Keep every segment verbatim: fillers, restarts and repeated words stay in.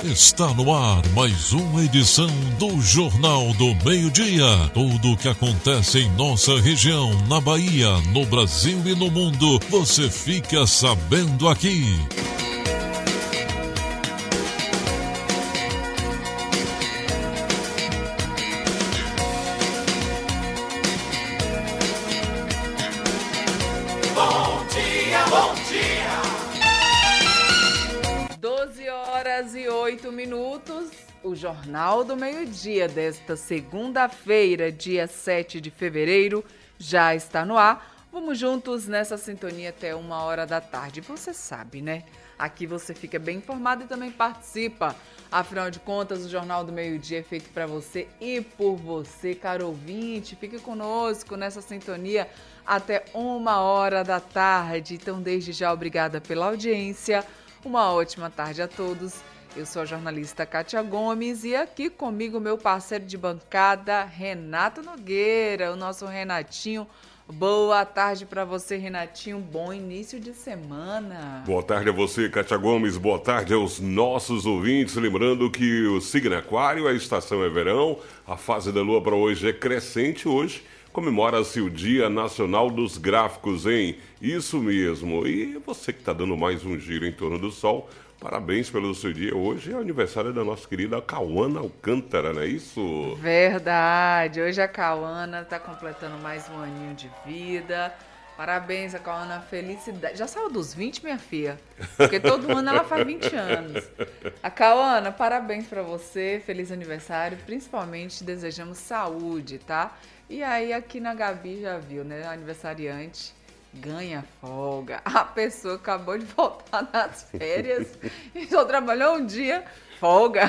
Está no ar mais uma edição do Jornal do Meio-Dia. Tudo o que acontece em nossa região, na Bahia, no Brasil e no mundo, você fica sabendo aqui. Bom dia, bom dia. doze horas e oito minutos, o Jornal do Meio-Dia desta segunda-feira, dia sete de fevereiro, já está no ar. Vamos juntos nessa sintonia até uma hora da tarde. Você sabe, né? Aqui você fica bem informado e também participa. Afinal de contas, o Jornal do Meio-Dia é feito para você e por você, caro ouvinte. Fique conosco nessa sintonia até uma hora da tarde. Então, desde já, obrigada pela audiência. Uma ótima tarde a todos. Eu sou a jornalista Kátia Gomes e aqui comigo meu parceiro de bancada, Renato Nogueira, o nosso Renatinho. Boa tarde para você, Renatinho. Bom início de semana. Boa tarde a você, Kátia Gomes. Boa tarde aos nossos ouvintes. Lembrando que o signo Aquário, a estação é verão, a fase da lua para hoje é crescente. Hoje comemora-se o Dia Nacional dos Gráficos, hein? Isso mesmo. E você que está dando mais um giro em torno do sol, parabéns pelo seu dia. Hoje é o aniversário da nossa querida Cauana Alcântara, não é isso? Verdade. Hoje a Cauana está completando mais um aninho de vida. Parabéns, a Cauana, felicidade. Já saiu dos vinte, minha filha? Porque todo ano ela faz vinte anos. A Cauana, parabéns para você, feliz aniversário. Principalmente desejamos saúde, tá? E aí aqui na Gabi já viu, né? Aniversariante ganha folga. A pessoa acabou de voltar das férias e só trabalhou um dia, folga.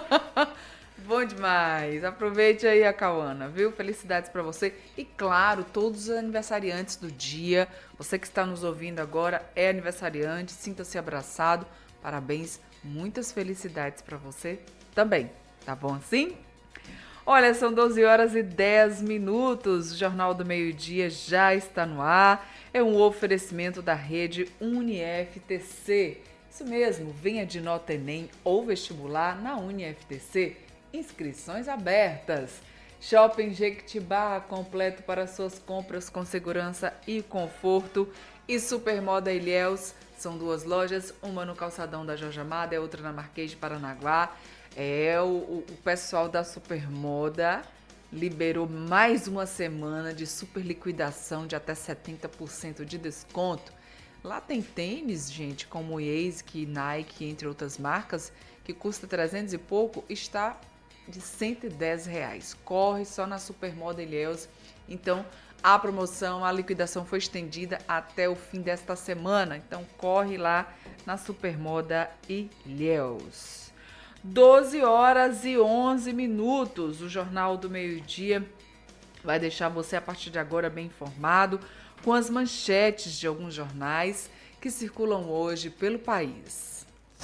Bom demais. Aproveite aí a Cauana, viu? Felicidades para você. E claro, todos os aniversariantes do dia. Você que está nos ouvindo agora é aniversariante, sinta-se abraçado. Parabéns, muitas felicidades para você também. Tá bom assim? Olha, são doze horas e dez minutos. O Jornal do Meio-Dia já está no ar. É um oferecimento da rede UniFTC. Isso mesmo, venha de nota Enem ou vestibular na UniFTC. Inscrições abertas. Shopping Jequitibá, completo para suas compras com segurança e conforto. E Supermoda Ilhéus, são duas lojas, uma no calçadão da Jorge Amado e outra na Marquês de Paranaguá. É, o, o pessoal da Supermoda liberou mais uma semana de super liquidação de até setenta por cento de desconto. Lá tem tênis, gente, como Yeezy, Nike, entre outras marcas, que custa trezentos e pouco, está de cento e dez reais. Corre só na Supermoda Ilhéus. Então, a promoção, a liquidação foi estendida até o fim desta semana. Então, corre lá na Supermoda Ilhéus. doze horas e onze minutos. O Jornal do Meio-Dia vai deixar você, a partir de agora, bem informado com as manchetes de alguns jornais que circulam hoje pelo país.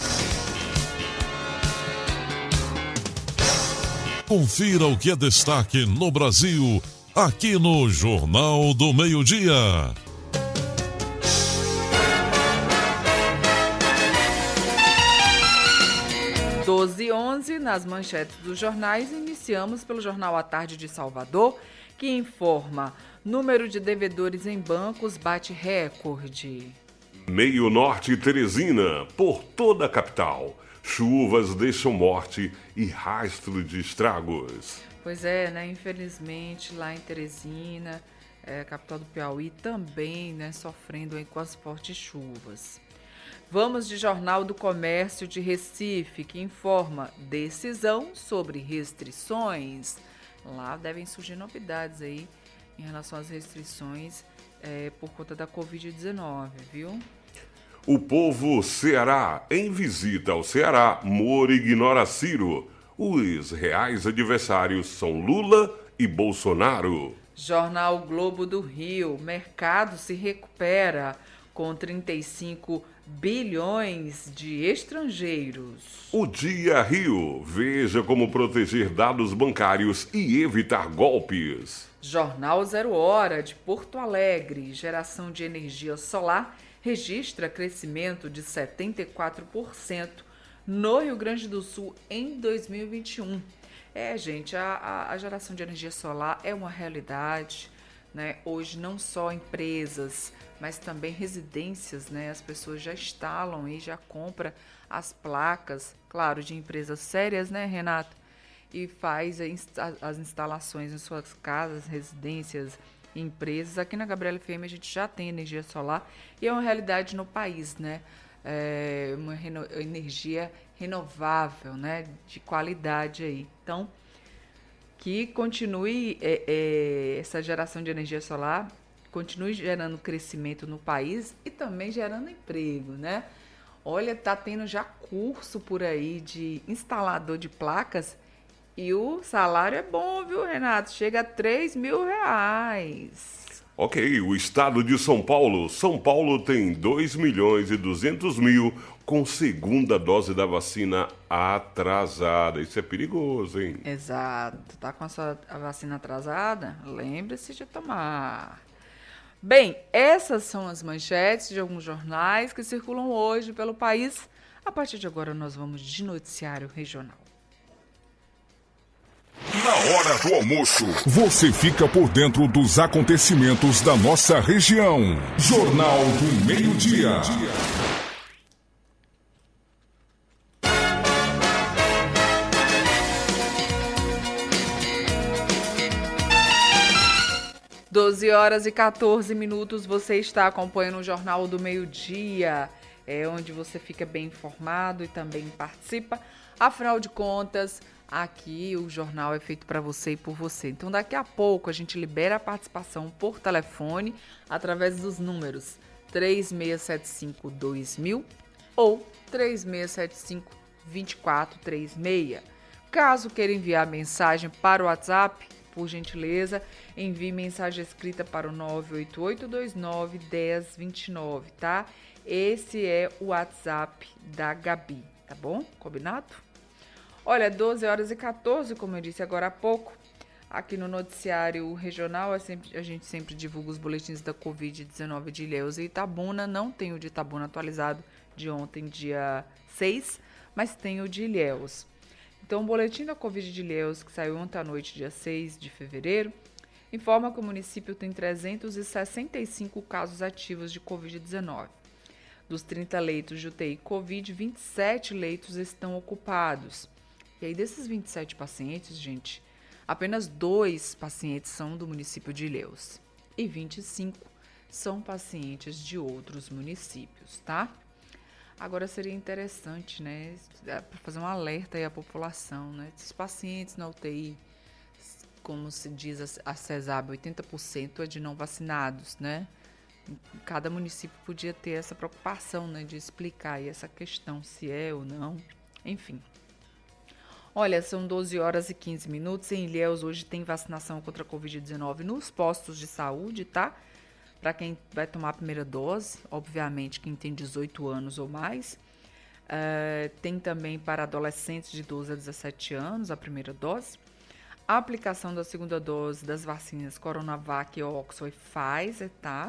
Confira o que é destaque no Brasil, aqui no Jornal do Meio-Dia. doze e onze, nas manchetes dos jornais, iniciamos pelo Jornal à Tarde de Salvador, que informa: número de devedores em bancos bate recorde. Meio Norte e Teresina, por toda a capital. Chuvas deixam morte e rastro de estragos. Pois é, né? Infelizmente, lá em Teresina, é, capital do Piauí, também, né, sofrendo aí com as fortes chuvas. Vamos de Jornal do Comércio de Recife, que informa decisão sobre restrições. Lá devem surgir novidades aí em relação às restrições é, por conta da covid dezenove, viu? O povo Ceará, em visita ao Ceará, Moro ignora Ciro. Os reais adversários são Lula e Bolsonaro. Jornal Globo do Rio, mercado se recupera com trinta e cinco bilhões de estrangeiros. O Dia Rio, veja como proteger dados bancários e evitar golpes. Jornal Zero Hora de Porto Alegre, geração de energia solar registra crescimento de setenta e quatro por cento no Rio Grande do Sul em dois mil e vinte e um. É, gente, a, a, a geração de energia solar é uma realidade, né? Hoje não só empresas, mas também residências, né? As pessoas já instalam e já compram as placas, claro, de empresas sérias, né, Renato? E faz as instalações em suas casas, residências, empresas. Aqui na Gabriela F M a gente já tem energia solar e é uma realidade no país, né? É uma reno- energia renovável, né? De qualidade aí. Então, que continue é, é, essa geração de energia solar, continue gerando crescimento no país e também gerando emprego, né? Olha, tá tendo já curso por aí de instalador de placas e o salário é bom, viu, Renato? Chega a três mil reais. Ok, o estado de São Paulo. São Paulo tem dois milhões e duzentos mil com segunda dose da vacina atrasada. Isso é perigoso, hein? Exato. Tá com a sua a vacina atrasada? Lembre-se de tomar. Bem, essas são as manchetes de alguns jornais que circulam hoje pelo país. A partir de agora nós vamos de noticiário regional. Na hora do almoço, você fica por dentro dos acontecimentos da nossa região. Jornal do Meio-Dia. doze horas e quatorze minutos, você está acompanhando o Jornal do Meio-Dia, é onde você fica bem informado e também participa. Afinal de contas, aqui o jornal é feito para você e por você. Então, daqui a pouco a gente libera a participação por telefone através dos números três seis sete cinco dois mil ou três seis sete cinco dois quatro três seis. Caso queira enviar mensagem para o WhatsApp, por gentileza, envie mensagem escrita para o nove oito oito dois nove um zero dois nove, tá? Esse é o WhatsApp da Gabi, tá bom? Combinado? Olha, doze horas e quatorze, como eu disse agora há pouco, aqui no noticiário regional, a, sempre, a gente sempre divulga os boletins da covid dezenove de Ilhéus e Itabuna. Não tem o de Itabuna atualizado de ontem, dia seis, mas tem o de Ilhéus. Então, o boletim da Covid de Ilhéus, que saiu ontem à noite, dia seis de fevereiro, informa que o município tem trezentos e sessenta e cinco casos ativos de covid dezenove. Dos trinta leitos de U T I Covid, vinte e sete leitos estão ocupados. E aí, desses vinte e sete pacientes, gente, apenas dois pacientes são do município de Ilhéus e vinte e cinco são pacientes de outros municípios, tá? Agora seria interessante, né, para fazer um alerta aí à população, né, esses pacientes na U T I, como se diz a CESAB, oitenta por cento é de não vacinados, né? Cada município podia ter essa preocupação, né, de explicar aí essa questão, se é ou não, enfim. Olha, são doze horas e quinze minutos, em Ilhéus hoje tem vacinação contra a covid dezenove nos postos de saúde, tá? Para quem vai tomar a primeira dose, obviamente quem tem dezoito anos ou mais. Uh, tem também para adolescentes de doze a dezessete anos a primeira dose. A aplicação da segunda dose das vacinas Coronavac, Oxford e Pfizer, tá?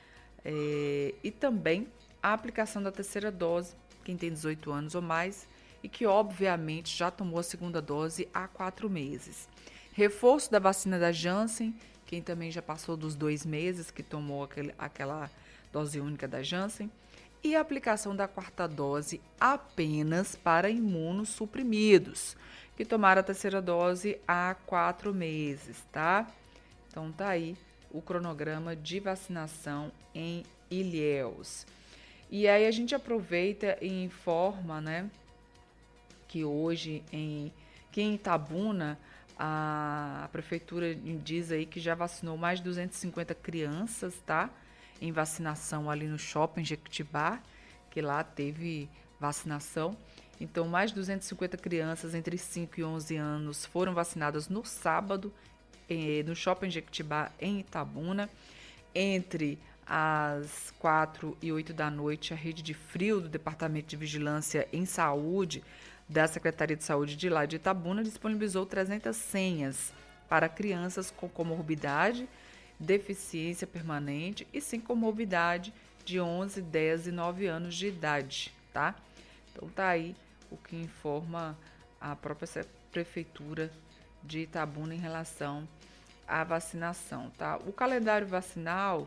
É, e também a aplicação da terceira dose, quem tem dezoito anos ou mais e que obviamente já tomou a segunda dose há quatro meses. Reforço da vacina da Janssen, quem também já passou dos dois meses que tomou aquele, aquela dose única da Janssen, e a aplicação da quarta dose apenas para imunossuprimidos, que tomaram a terceira dose há quatro meses, tá? Então tá aí o cronograma de vacinação em Ilhéus. E aí a gente aproveita e informa, né, que hoje em, que em Itabuna, a prefeitura diz aí que já vacinou mais de duzentas e cinquenta crianças, tá? Em vacinação ali no Shopping Jequitibá, que lá teve vacinação. Então, mais de duzentas e cinquenta crianças entre cinco e onze anos foram vacinadas no sábado eh, no Shopping Jequitibá, em Itabuna. Entre as quatro e oito da noite, a rede de frio do Departamento de Vigilância em Saúde da Secretaria de Saúde de lá de Itabuna disponibilizou trezentas senhas para crianças com comorbidade, deficiência permanente e sem comorbidade de onze, dez e nove anos de idade, tá? Então tá aí o que informa a própria prefeitura de Itabuna em relação à vacinação, tá? O calendário vacinal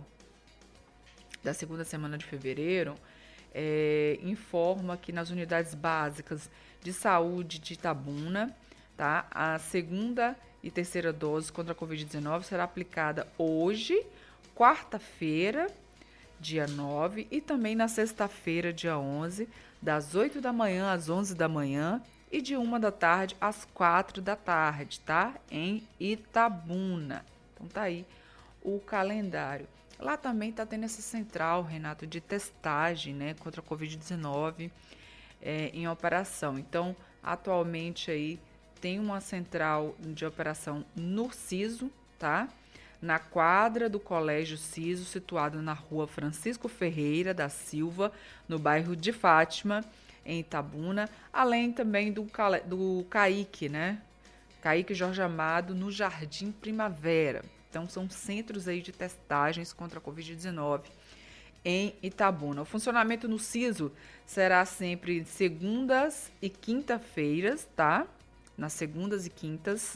da segunda semana de fevereiro é, informa que nas unidades básicas de saúde de Itabuna, tá, a segunda e terceira dose contra a covid dezenove será aplicada hoje, quarta-feira, dia nove, e também na sexta-feira, dia onze, das oito da manhã às onze da manhã e de uma da tarde às quatro da tarde, tá? Em Itabuna. Então tá aí o calendário. Lá também tá tendo essa central, Renato, de testagem, né, contra a covid dezenove é, em operação. Então, atualmente aí tem uma central de operação no CISO, tá? Na quadra do Colégio CISO, situado na rua Francisco Ferreira da Silva, no bairro de Fátima, em Itabuna, além também do, do CAIC, né? CAIC Jorge Amado, no Jardim Primavera. Então, são centros aí de testagens contra a covid dezenove em Itabuna. O funcionamento no CISO será sempre segundas e quinta-feiras, tá? Nas segundas e quintas,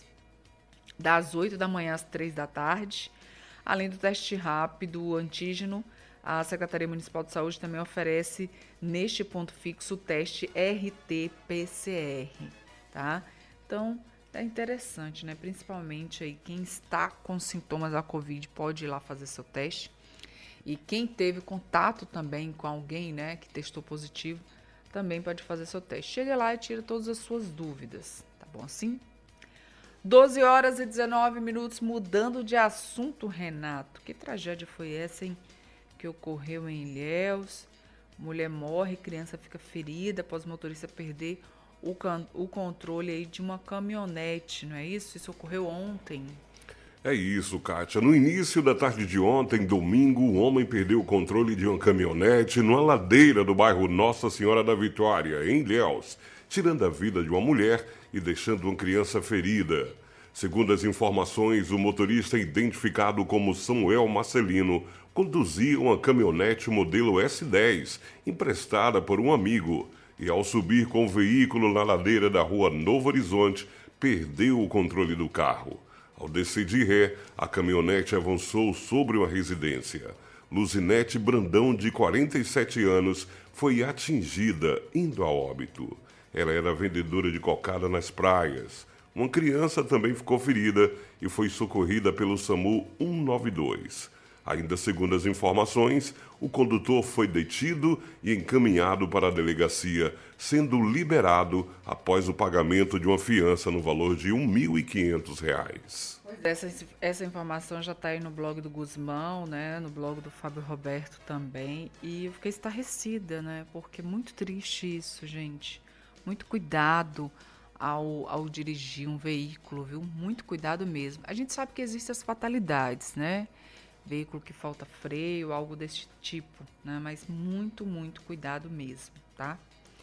das oito da manhã às três da tarde. Além do teste rápido antígeno, a Secretaria Municipal de Saúde também oferece neste ponto fixo o teste R T P C R, tá? Então, é interessante, né? Principalmente aí quem está com sintomas da Covid pode ir lá fazer seu teste. E quem teve contato também com alguém, né, que testou positivo, também pode fazer seu teste. Chega lá e tira todas as suas dúvidas, tá bom assim? doze horas e dezenove minutos, mudando de assunto, Renato. Que tragédia foi essa, hein? Que ocorreu em Ilhéus. Mulher morre, criança fica ferida após o motorista perder o, o controle aí de uma caminhonete, não é isso? Isso ocorreu ontem. É isso, Kátia. No início da tarde de ontem, domingo, um homem perdeu o controle de uma caminhonete numa ladeira do bairro Nossa Senhora da Vitória, em Ilhéus, tirando a vida de uma mulher e deixando uma criança ferida. Segundo as informações, o motorista, identificado como Samuel Marcelino, conduzia uma caminhonete modelo S dez, emprestada por um amigo, e ao subir com o veículo na ladeira da rua Novo Horizonte, perdeu o controle do carro. Ao descer de ré, a caminhonete avançou sobre uma residência. Luzinete Brandão, de quarenta e sete anos, foi atingida, indo a óbito. Ela era vendedora de cocada nas praias. Uma criança também ficou ferida e foi socorrida pelo SAMU cento e noventa e dois. Ainda segundo as informações, o condutor foi detido e encaminhado para a delegacia, sendo liberado após o pagamento de uma fiança no valor de mil e quinhentos reais. Essa, essa informação já está aí no blog do Guzmão, né? No blog do Fábio Roberto também. E eu fiquei estarrecida, né? Porque é muito triste isso, gente. Muito cuidado ao, ao dirigir um veículo, viu? Muito cuidado mesmo. A gente sabe que existem as fatalidades, né? Veículo que falta freio, algo desse tipo, né? Mas muito, muito cuidado mesmo, tá?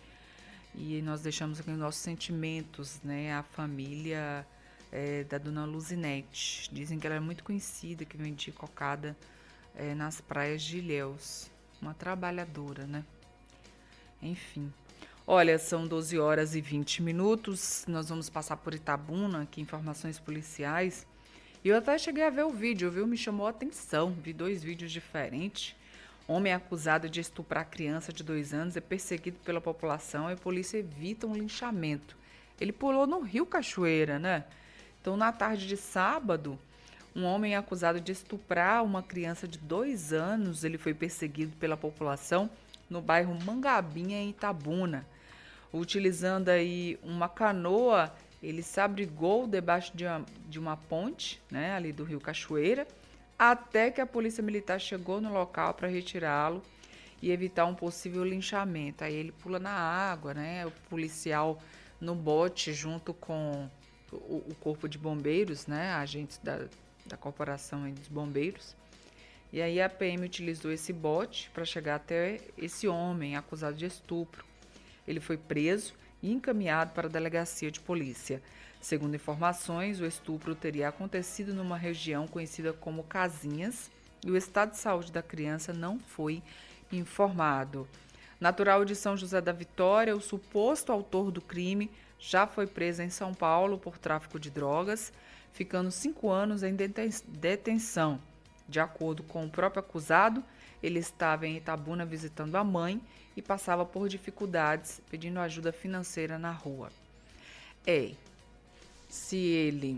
E nós deixamos aqui os nossos sentimentos, né? A família é, da dona Luzinete. Dizem que ela é muito conhecida, que vendia cocada é, nas praias de Ilhéus. Uma trabalhadora, né? Enfim. Olha, são doze horas e vinte minutos. Nós vamos passar por Itabuna, aqui, informações policiais. E eu até cheguei a ver o vídeo, viu? Me chamou a atenção. Vi dois vídeos diferentes. Homem acusado de estuprar criança de dois anos é perseguido pela população e a polícia evita um linchamento. Ele pulou no Rio Cachoeira, né? Então, na tarde de sábado, um homem acusado de estuprar uma criança de dois anos, ele foi perseguido pela população no bairro Mangabinha, em Itabuna. Utilizando aí uma canoa, ele se abrigou debaixo de uma, de uma ponte, né, ali do Rio Cachoeira, até que a polícia militar chegou no local para retirá-lo e evitar um possível linchamento. Aí ele pula na água, né, o policial no bote junto com o, o corpo de bombeiros, né, agentes da, da corporação dos bombeiros. E aí a P M utilizou esse bote para chegar até esse homem acusado de estupro. Ele foi preso e encaminhado para a delegacia de polícia. Segundo informações, o estupro teria acontecido numa região conhecida como Casinhas e o estado de saúde da criança não foi informado. Natural de São José da Vitória, o suposto autor do crime já foi preso em São Paulo por tráfico de drogas, ficando cinco anos em detenção. De acordo com o próprio acusado, ele estava em Itabuna visitando a mãe e passava por dificuldades, pedindo ajuda financeira na rua. É, se ele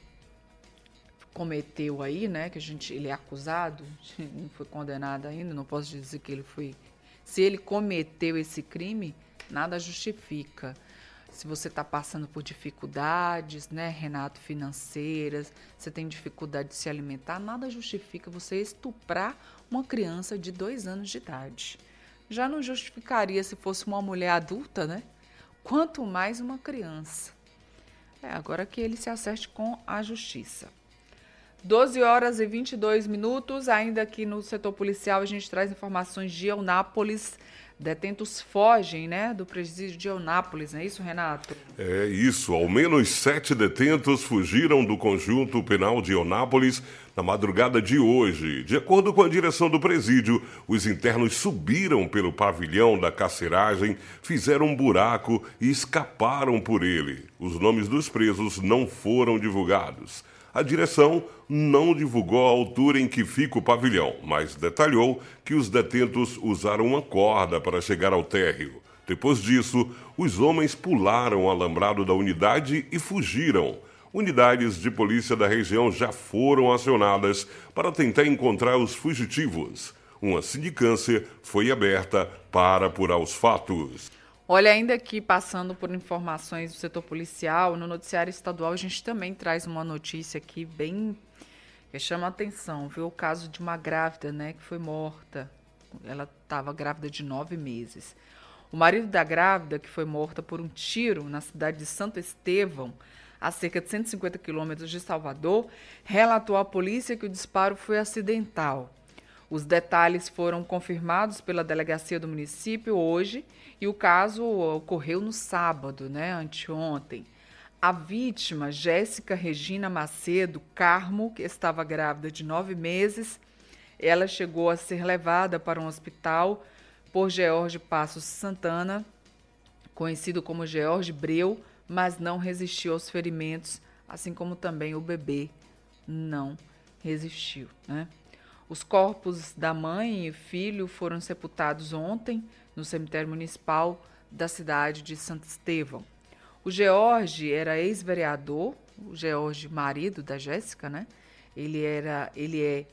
cometeu aí, né, que a gente, ele é acusado, não foi condenado ainda, não posso dizer que ele foi... Se ele cometeu esse crime, nada justifica. Se você está passando por dificuldades, né, Renato, financeiras, você tem dificuldade de se alimentar, nada justifica você estuprar uma criança de dois anos de idade. Já não justificaria se fosse uma mulher adulta, né? Quanto mais uma criança. É, agora que ele se acerte com a justiça. doze horas e vinte e dois minutos, ainda aqui no setor policial a gente traz informações de Eunápolis. Detentos fogem, né, do presídio de Eunápolis, não é isso, Renato? É isso, ao menos sete detentos fugiram do conjunto penal de Eunápolis na madrugada de hoje. De acordo com a direção do presídio, os internos subiram pelo pavilhão da carceragem, fizeram um buraco e escaparam por ele. Os nomes dos presos não foram divulgados. A direção não divulgou a altura em que fica o pavilhão, mas detalhou que os detentos usaram uma corda para chegar ao térreo. Depois disso, os homens pularam o alambrado da unidade e fugiram. Unidades de polícia da região já foram acionadas para tentar encontrar os fugitivos. Uma sindicância foi aberta para apurar os fatos. Olha, ainda aqui passando por informações do setor policial, no noticiário estadual a gente também traz uma notícia aqui bem que chama a atenção, viu? O caso de uma grávida, né, que foi morta. Ela estava grávida de nove meses. O marido da grávida, que foi morta por um tiro na cidade de Santo Estevão, a cerca de cento e cinquenta quilômetros de Salvador, relatou à polícia que o disparo foi acidental. Os detalhes foram confirmados pela delegacia do município hoje e o caso ocorreu no sábado, né, anteontem. A vítima, Jéssica Regina Macedo Carmo, que estava grávida de nove meses, ela chegou a ser levada para um hospital por George Passos Santana, conhecido como George Breu, mas não resistiu aos ferimentos, assim como também o bebê não resistiu, né? Os corpos da mãe e filho foram sepultados ontem no cemitério municipal da cidade de Santo Estevão. O George era ex-vereador, o George, marido da Jéssica, né? Ele, era, ele é,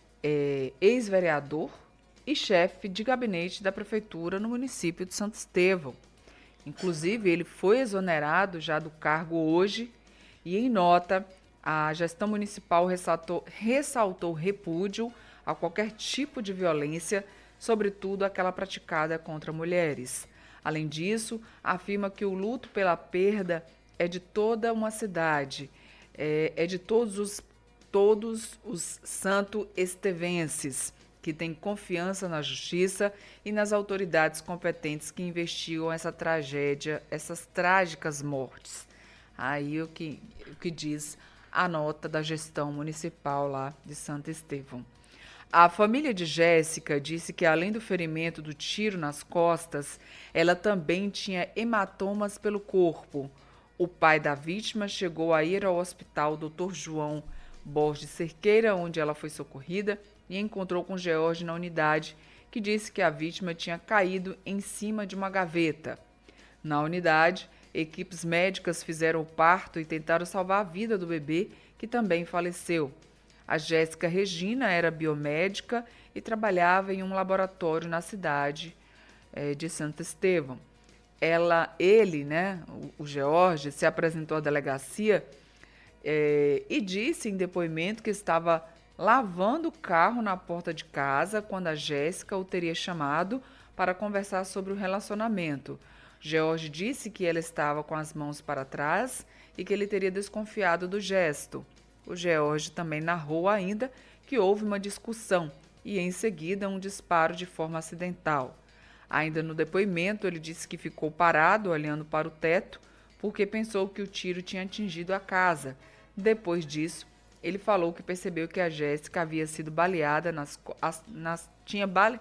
é ex-vereador e chefe de gabinete da prefeitura no município de Santo Estevão. Inclusive, ele foi exonerado já do cargo hoje e, em nota, a gestão municipal ressaltou, ressaltou repúdio a qualquer tipo de violência, sobretudo aquela praticada contra mulheres. Além disso, afirma que o luto pela perda é de toda uma cidade, é, é de todos os, todos os santo-estevenses, que têm confiança na justiça e nas autoridades competentes que investigam essa tragédia, essas trágicas mortes. Aí o que, o que diz a nota da gestão municipal lá de Santo Estevão. A família de Jéssica disse que, além do ferimento do tiro nas costas, ela também tinha hematomas pelo corpo. O pai da vítima chegou a ir ao hospital doutor João Borges Cerqueira, onde ela foi socorrida, e encontrou com George na unidade, que disse que a vítima tinha caído em cima de uma gaveta. Na unidade, equipes médicas fizeram o parto e tentaram salvar a vida do bebê, que também faleceu. A Jéssica Regina era biomédica e trabalhava em um laboratório na cidade é, de Santo Estevão. Ela, ele, né, o, o George, se apresentou à delegacia é, e disse em depoimento que estava lavando o carro na porta de casa quando a Jéssica o teria chamado para conversar sobre o relacionamento. George disse que ela estava com as mãos para trás e que ele teria desconfiado do gesto. O George também narrou ainda que houve uma discussão e, em seguida, um disparo de forma acidental. Ainda no depoimento, ele disse que ficou parado, olhando para o teto, porque pensou que o tiro tinha atingido a casa. Depois disso, ele falou que percebeu que a Jéssica havia sido baleada, nas, as, nas, tinha bale,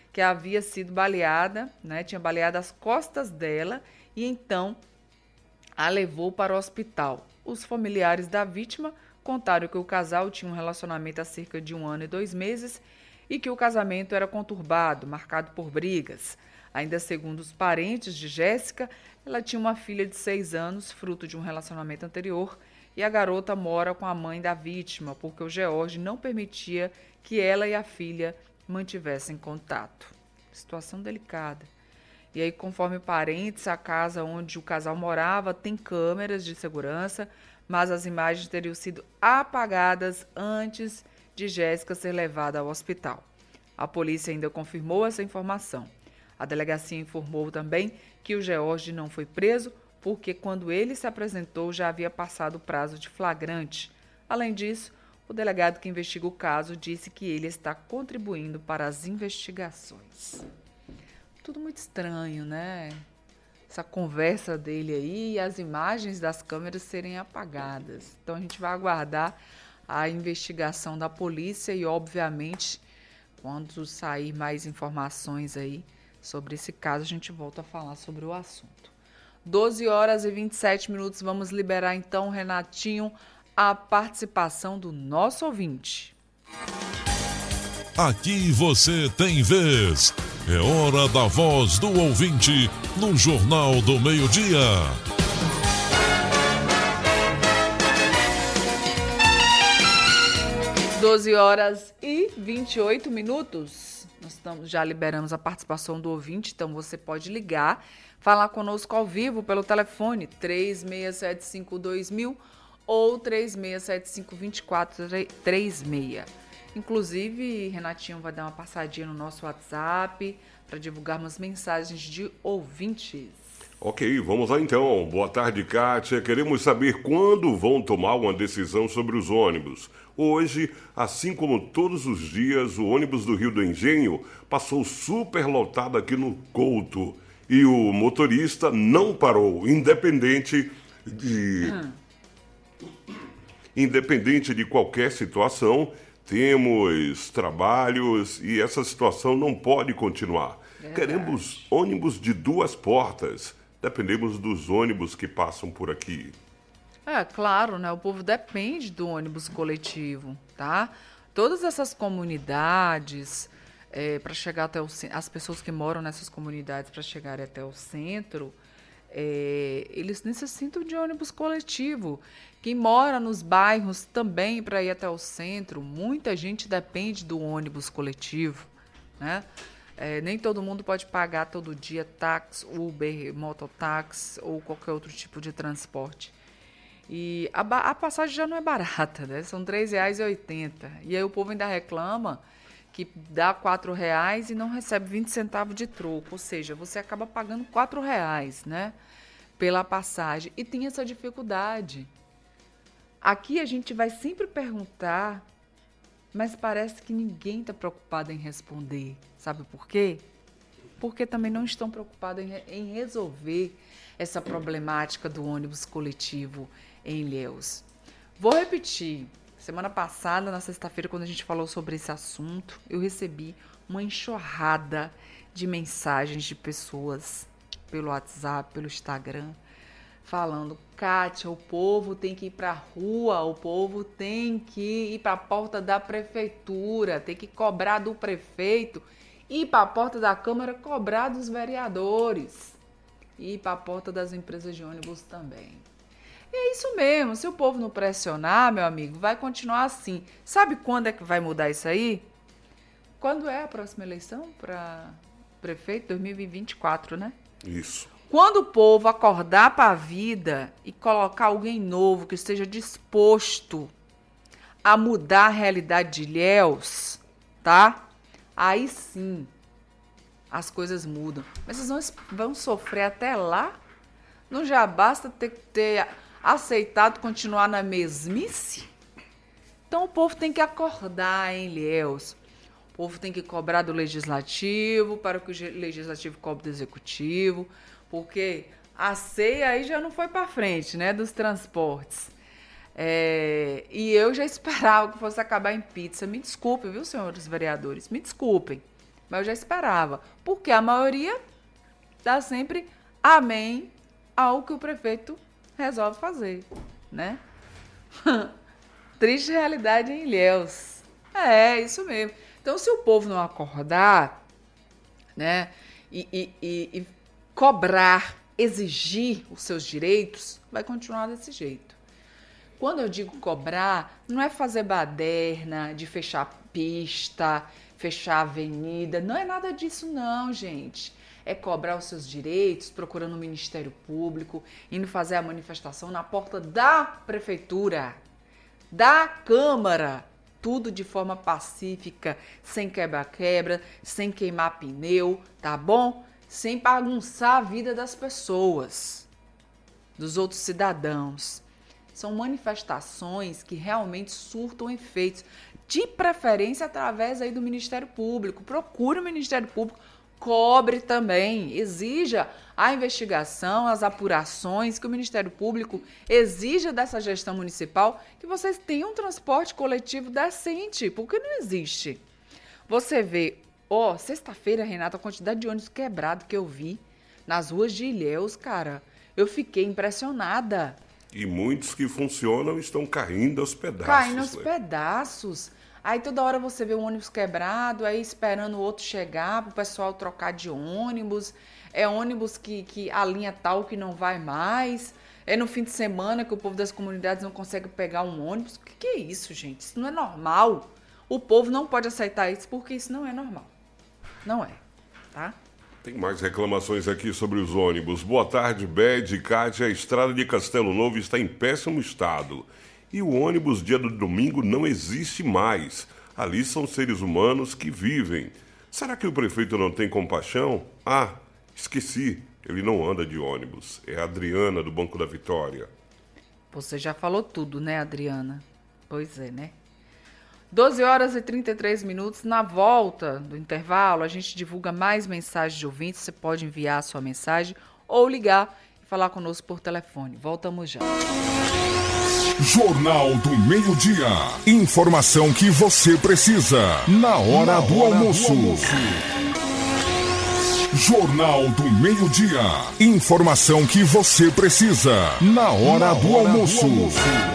que havia sido baleada, né? Tinha baleado as costas dela e então a levou para o hospital. Os familiares da vítima contaram que o casal tinha um relacionamento há cerca de um ano e dois meses e que o casamento era conturbado, marcado por brigas. Ainda segundo os parentes de Jéssica, ela tinha uma filha de seis anos, fruto de um relacionamento anterior, e a garota mora com a mãe da vítima, porque o George não permitia que ela e a filha mantivessem contato. Situação delicada. E aí, conforme parentes, a casa onde o casal morava tem câmeras de segurança, mas as imagens teriam sido apagadas antes de Jéssica ser levada ao hospital. A polícia ainda confirmou essa informação. A delegacia informou também que o George não foi preso porque quando ele se apresentou já havia passado o prazo de flagrante. Além disso, o delegado que investiga o caso disse que ele está contribuindo para as investigações. Tudo muito estranho, né? Essa conversa dele aí e as imagens das câmeras serem apagadas. Então a gente vai aguardar a investigação da polícia e, obviamente, quando sair mais informações aí sobre esse caso, a gente volta a falar sobre o assunto. doze horas e vinte e sete minutos, vamos liberar então, Renatinho, a participação do nosso ouvinte. Aqui você tem vez. É hora da voz do ouvinte no Jornal do Meio-Dia. doze horas e vinte e oito minutos. Nós estamos, já liberamos a participação do ouvinte, então você pode ligar, falar conosco ao vivo pelo telefone três seis sete cinco dois mil ou três seis sete cinco dois quatro três seis. Inclusive, Renatinho vai dar uma passadinha no nosso WhatsApp para divulgarmos mensagens de ouvintes. Ok, vamos lá então. Boa tarde, Kátia. Queremos saber quando vão tomar uma decisão sobre os ônibus. Hoje, assim como todos os dias, o ônibus do Rio do Engenho passou super lotado aqui no Couto. E o motorista não parou, independente de... Hum. Independente de qualquer situação, temos trabalhos e essa situação não pode continuar. Verdade. Queremos ônibus de duas portas. Dependemos dos ônibus que passam por aqui. É, claro, né? O povo depende do ônibus coletivo, tá? Todas essas comunidades, é, para chegar até o centro, as pessoas que moram nessas comunidades para chegarem até o centro, é, eles necessitam de ônibus coletivo. Quem mora nos bairros também para ir até o centro, muita gente depende do ônibus coletivo, né? É, nem todo mundo pode pagar todo dia táxi, Uber, mototáxi ou qualquer outro tipo de transporte. E a, a passagem já não é barata, né? São três reais e oitenta centavos. E aí o povo ainda reclama que dá quatro reais e não recebe vinte centavos de troco. Ou seja, você acaba pagando quatro reais, né? Pela passagem. E tem essa dificuldade. Aqui a gente vai sempre perguntar, mas parece que ninguém está preocupado em responder. Sabe por quê? Porque também não estão preocupados em, em resolver essa problemática do ônibus coletivo em Ilhéus. Vou repetir. Semana passada, na sexta-feira, quando a gente falou sobre esse assunto, eu recebi uma enxurrada de mensagens de pessoas pelo WhatsApp, pelo Instagram, falando: Kátia, o povo tem que ir para a rua, o povo tem que ir para a porta da prefeitura, tem que cobrar do prefeito, ir para a porta da Câmara, cobrar dos vereadores, e ir para a porta das empresas de ônibus também. E é isso mesmo, se o povo não pressionar, meu amigo, vai continuar assim. Sabe quando é que vai mudar isso aí? Quando é a próxima eleição para prefeito? dois mil e vinte e quatro, né? Isso. Quando o povo acordar para a vida e colocar alguém novo que esteja disposto a mudar a realidade de Ilhéus, tá? Aí sim as coisas mudam. Mas vocês vão, vão sofrer até lá? Não já basta ter, ter aceitado continuar na mesmice? Então o povo tem que acordar, hein, Ilhéus? O povo tem que cobrar do legislativo para que o legislativo cobre do executivo. Porque a ceia aí já não foi para frente, né, dos transportes. É, e eu já esperava que fosse acabar em pizza. Me desculpem, viu, senhores vereadores? Me desculpem. mas eu já esperava. Porque a maioria dá sempre amém ao que o prefeito resolve fazer, né? Triste realidade em Ilhéus. É, isso mesmo. Então, se o povo não acordar, né, e, e, e, e cobrar, exigir os seus direitos, vai continuar desse jeito. Quando eu digo cobrar, não é fazer baderna de fechar pista, fechar avenida, não é nada disso não, gente. É cobrar os seus direitos, procurando o Ministério Público, indo fazer a manifestação na porta da prefeitura, da Câmara, tudo de forma pacífica, sem quebra-quebra, sem queimar pneu, tá bom? Sem bagunçar a vida das pessoas, dos outros cidadãos. São manifestações que realmente surtam efeitos, de preferência através aí do Ministério Público. Procure o Ministério Público, cobre também, exija a investigação, as apurações, que o Ministério Público exija dessa gestão municipal que vocês tenham um transporte coletivo decente, porque não existe. Você vê, ó, oh, sexta-feira, Renata, a quantidade de ônibus quebrado que eu vi nas ruas de Ilhéus, cara, eu fiquei impressionada. E muitos que funcionam estão caindo aos pedaços. Caindo aos né? pedaços. Aí toda hora você vê um ônibus quebrado, aí esperando o outro chegar para o pessoal trocar de ônibus. É ônibus que, que a linha tal que não vai mais. É no fim de semana que o povo das comunidades não consegue pegar um ônibus. O que, que é isso, gente? Isso não é normal. O povo não pode aceitar isso porque isso não é normal. Não é, tá? Tem mais reclamações aqui sobre os ônibus. Boa tarde, Bede e Cátia. A estrada de Castelo Novo está em péssimo estado. E o ônibus dia do domingo não existe mais. Ali são seres humanos que vivem. Será que o prefeito não tem compaixão? Ah, esqueci. Ele não anda de ônibus. É a Adriana, do Banco da Vitória. Você já falou tudo, né, Adriana? Pois é, né? doze horas e trinta e três minutos. Na volta do intervalo, a gente divulga mais mensagens de ouvintes. Você pode enviar a sua mensagem ou ligar e falar conosco por telefone. Voltamos já. Jornal do Meio-Dia. Informação que você precisa na hora, na do, hora almoço. do almoço. Jornal do Meio-Dia. Informação que você precisa na hora, na do, hora almoço. do almoço.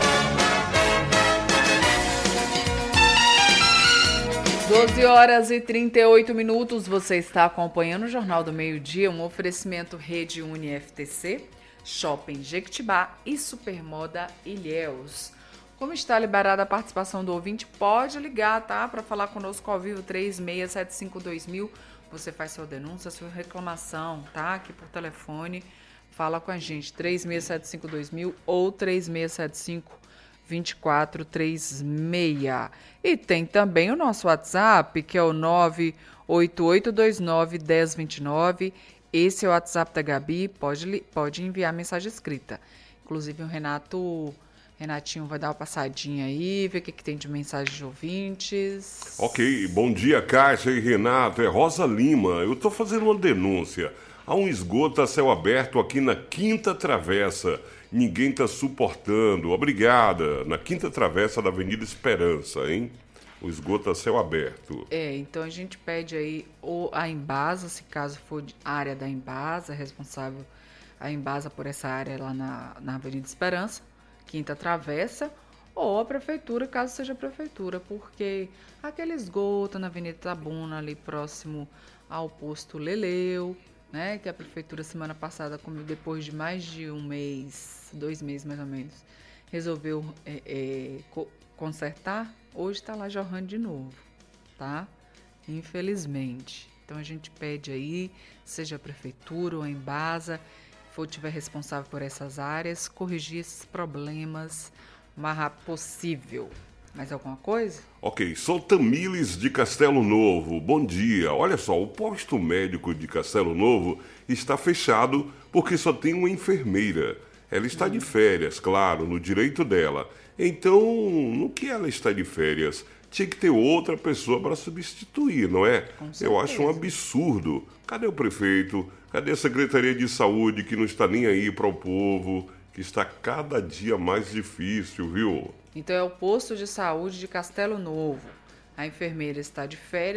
doze horas e trinta e oito minutos. Você está acompanhando o Jornal do Meio-Dia, um oferecimento Rede Uni F T C, Shopping Jequitibá e Supermoda Ilhéus. Como está liberada a participação do ouvinte, pode ligar, tá? Para falar conosco ao vivo, três seis sete cinco dois mil. Você faz sua denúncia, sua reclamação, tá? Aqui por telefone. Fala com a gente, três seis sete cinco dois mil ou três seis sete cinco dois quatro três seis. E tem também o nosso WhatsApp, que é o nove oito oito dois nove um zero dois nove. Esse é o WhatsApp da Gabi, pode, pode enviar mensagem escrita. Inclusive o Renato, Renatinho vai dar uma passadinha aí, ver o que, que tem de mensagem de ouvintes. Ok, bom dia, Caixa e Renato, é Rosa Lima. Eu estou fazendo uma denúncia. Há um esgoto a céu aberto aqui na Quinta Travessa. Ninguém está suportando. Obrigada. Na Quinta Travessa da Avenida Esperança, hein? O esgoto a céu aberto. É, então a gente pede aí ou a Embasa, se caso for a área da Embasa, responsável a Embasa por essa área lá na, na Avenida Esperança, Quinta Travessa, ou a Prefeitura, caso seja a Prefeitura, porque aquele esgoto na Avenida Tabuna, ali próximo ao posto Leleu, né, que a Prefeitura semana passada, como depois de mais de um mês, dois meses mais ou menos, resolveu é, é, co- consertar, hoje está lá jorrando de novo, tá? Infelizmente. Então a gente pede aí, seja a Prefeitura ou a Embasa, for tiver responsável por essas áreas, corrigir esses problemas o mais rápido possível. Mais alguma coisa? Ok, sou Tamires de Castelo Novo. Bom dia. Olha só, o posto médico de Castelo Novo está fechado porque só tem uma enfermeira. Ela está de férias, claro, no direito dela. Então, no que ela está de férias, tinha que ter outra pessoa para substituir, não é? Eu acho um absurdo. Cadê o prefeito? Cadê a Secretaria de Saúde que não está nem aí para o povo? Que está cada dia mais difícil, viu? Então é o posto de saúde de Castelo Novo. A enfermeira está de férias,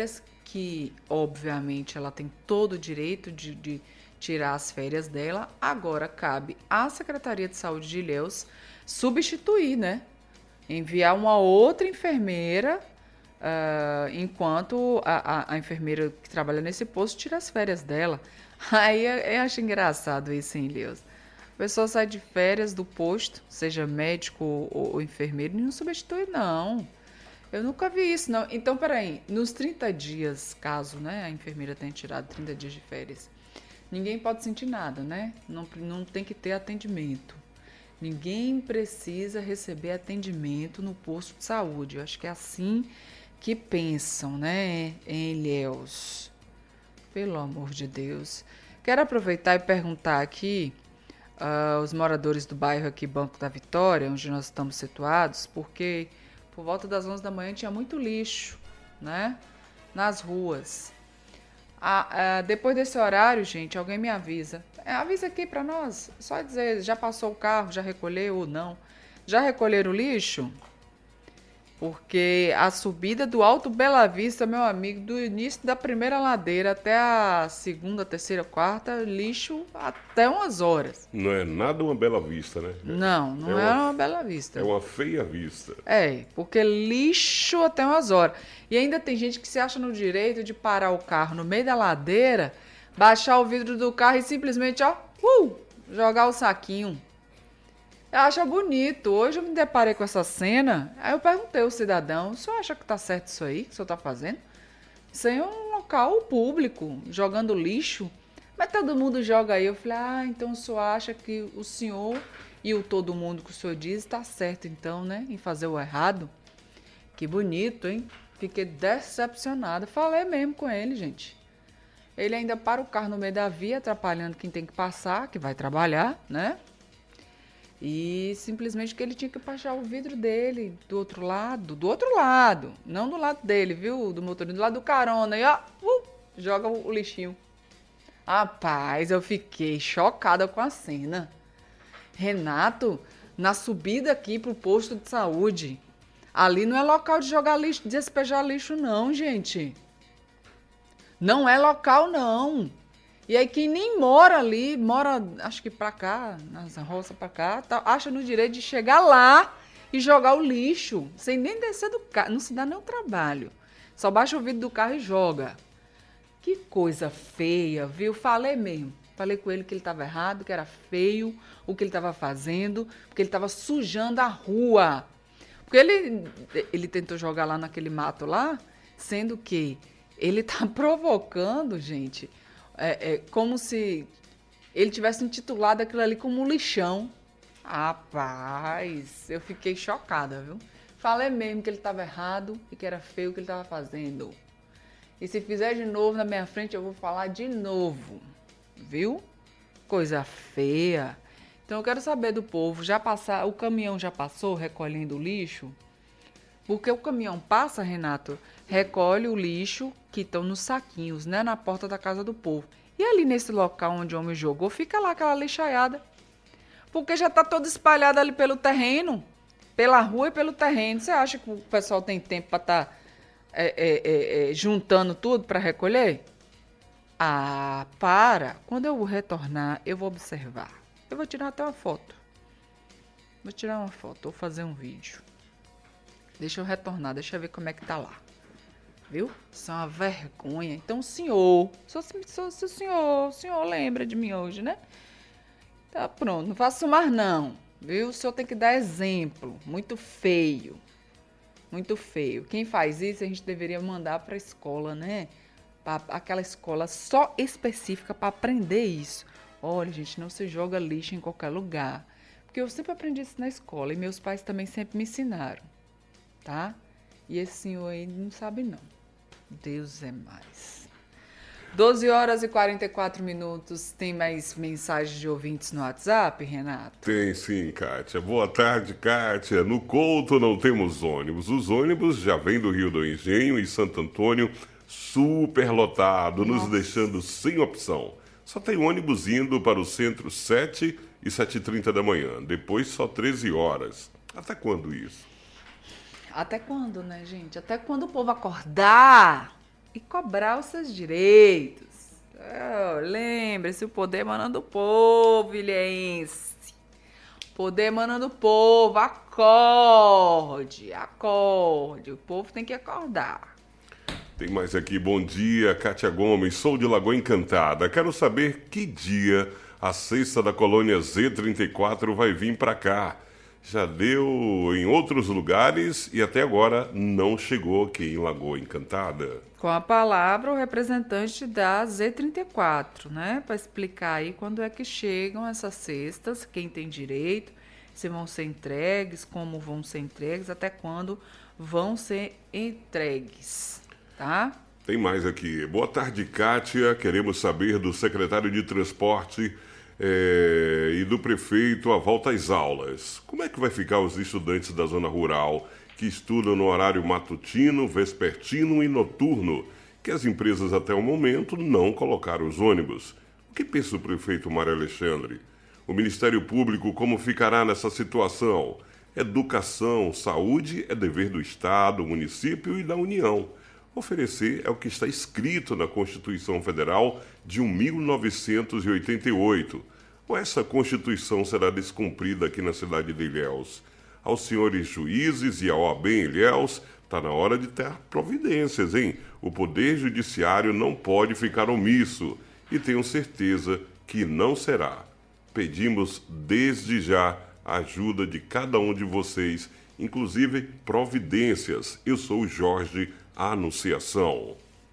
que, obviamente, ela tem todo o direito de, de tirar as férias dela. Agora cabe à Secretaria de Saúde de Ilhéus substituir, né? Enviar uma outra enfermeira, uh, enquanto a, a, a enfermeira que trabalha nesse posto tira as férias dela. Aí eu, eu acho engraçado isso, em Ilhéus. A pessoa sai de férias do posto, seja médico ou, ou enfermeiro, e não substitui, não. Eu nunca vi isso, não. Então, peraí, nos trinta dias, caso, né, a enfermeira tenha tirado trinta dias de férias, ninguém pode sentir nada, né? Não, não tem que ter atendimento. Ninguém precisa receber atendimento no posto de saúde. Eu acho que é assim que pensam, né, em Ilhéus. Pelo amor de Deus. Quero aproveitar e perguntar aqui uh, os moradores do bairro aqui, Banco da Vitória, onde nós estamos situados, porque por volta das onze da manhã tinha muito lixo, né, nas ruas. Ah, ah, depois desse horário, gente, alguém me avisa. É, avisa aqui para nós, só dizer, já passou o carro, já recolheu ou não. Já recolheram o lixo? Porque a subida do Alto Bela Vista, meu amigo, do início da primeira ladeira até a segunda, terceira, quarta, lixo até umas horas. Não é nada uma bela vista, né? Não, não é, é uma, uma bela vista. É uma feia vista. É, porque lixo até umas horas. E ainda tem gente que se acha no direito de parar o carro no meio da ladeira, baixar o vidro do carro e simplesmente, ó, uh, jogar o saquinho. Eu acho bonito. Hoje eu me deparei com essa cena, aí eu perguntei ao cidadão, o senhor acha que tá certo isso aí, que o senhor tá fazendo? Isso aí é um local público, jogando lixo. Mas todo mundo joga aí. Eu falei, ah, então o senhor acha que o senhor e o todo mundo que o senhor diz tá certo então, né, em fazer o errado? Que bonito, hein? Fiquei decepcionada. Falei mesmo com ele, gente. Ele ainda para o carro no meio da via, atrapalhando quem tem que passar, que vai trabalhar, né? E simplesmente que ele tinha que baixar o vidro dele do outro lado, do outro lado, não do lado dele, viu? Do motorista, do lado do carona. E ó, uh, joga o lixinho. Rapaz, eu fiquei chocada com a cena. Renato, na subida aqui pro posto de saúde, ali não é local de jogar lixo, de despejar lixo não, gente. Não é local, não. E aí quem nem mora ali, mora, acho que pra cá, nas roças pra cá, tá, acha no direito de chegar lá e jogar o lixo, sem nem descer do carro. Não se dá nem o trabalho. Só baixa o vidro do carro e joga. Que coisa feia, viu? Falei mesmo. Falei com ele que ele estava errado, que era feio o que ele estava fazendo, porque ele estava sujando a rua. Porque ele, ele tentou jogar lá naquele mato lá, sendo que ele tá provocando, gente, é, é, como se ele tivesse intitulado aquilo ali como um lixão. Rapaz, eu fiquei chocada, viu? Falei mesmo que ele estava errado e que era feio o que ele estava fazendo. E se fizer de novo na minha frente, eu vou falar de novo, viu? Coisa feia. Então eu quero saber do povo, já passar, o caminhão já passou recolhendo o lixo? Porque o caminhão passa, Renato, recolhe o lixo que estão nos saquinhos, né, na porta da casa do povo. E ali nesse local onde o homem jogou, fica lá aquela lixaiada. Porque já está todo espalhado ali pelo terreno, pela rua e pelo terreno. Você acha que o pessoal tem tempo para estar tá, é, é, é, é, juntando tudo para recolher? Ah, para. Quando eu retornar, eu vou observar. Eu vou tirar até uma foto. Vou tirar uma foto, vou fazer um vídeo. Deixa eu retornar, deixa eu ver como é que tá lá. Viu? Isso é uma vergonha. Então, senhor, se, se, se o senhor, o senhor lembra de mim hoje, né? Tá pronto, não faço mais não. Viu? O senhor tem que dar exemplo. Muito feio. Muito feio. Quem faz isso, a gente deveria mandar para a escola, né? Pra aquela escola só específica para aprender isso. Olha, gente, não se joga lixo em qualquer lugar. Porque eu sempre aprendi isso na escola e meus pais também sempre me ensinaram. Tá? E esse senhor aí não sabe não. Deus é mais. doze horas e quarenta e quatro minutos. Tem mais mensagens de ouvintes no WhatsApp, Renato? Tem sim, Kátia. Boa tarde, Kátia. No Couto não temos ônibus. Os ônibus já vêm do Rio do Engenho e Santo Antônio super lotado, Nossa. Nos deixando sem opção. Só tem ônibus indo para o centro sete e sete e trinta da manhã. Depois só treze horas. Até quando isso? Até quando, né, gente? Até quando o povo acordar e cobrar os seus direitos. Oh, lembre-se, o poder emana do povo, ilhéense. Poder emana do povo, acorde, acorde. O povo tem que acordar. Tem mais aqui, bom dia, Kátia Gomes, sou de Lagoa Encantada. Quero saber que dia a cesta da colônia Z trinta e quatro vai vir para cá. Já deu em outros lugares e até agora não chegou aqui em Lagoa Encantada. Com a palavra o representante da Z trinta e quatro, né? Para explicar aí quando é que chegam essas cestas, quem tem direito, se vão ser entregues, como vão ser entregues, até quando vão ser entregues. Tá? Tem mais aqui. Boa tarde, Kátia. Queremos saber do secretário de Transporte é, e do prefeito a volta às aulas. Como é que vai ficar os estudantes da zona rural que estudam no horário matutino, vespertino e noturno, que as empresas até o momento não colocaram os ônibus? O que pensa o prefeito Mário Alexandre? O Ministério Público como ficará nessa situação? Educação, saúde é dever do Estado, município e da União. Oferecer é o que está escrito na Constituição Federal de mil novecentos e oitenta e oito. Ou essa Constituição será descumprida aqui na cidade de Ilhéus? Aos senhores juízes e à O A B em Ilhéus, está na hora de ter providências, hein? O Poder Judiciário não pode ficar omisso e tenho certeza que não será. Pedimos desde já a ajuda de cada um de vocês, inclusive providências. Eu sou o Jorge Anunciação.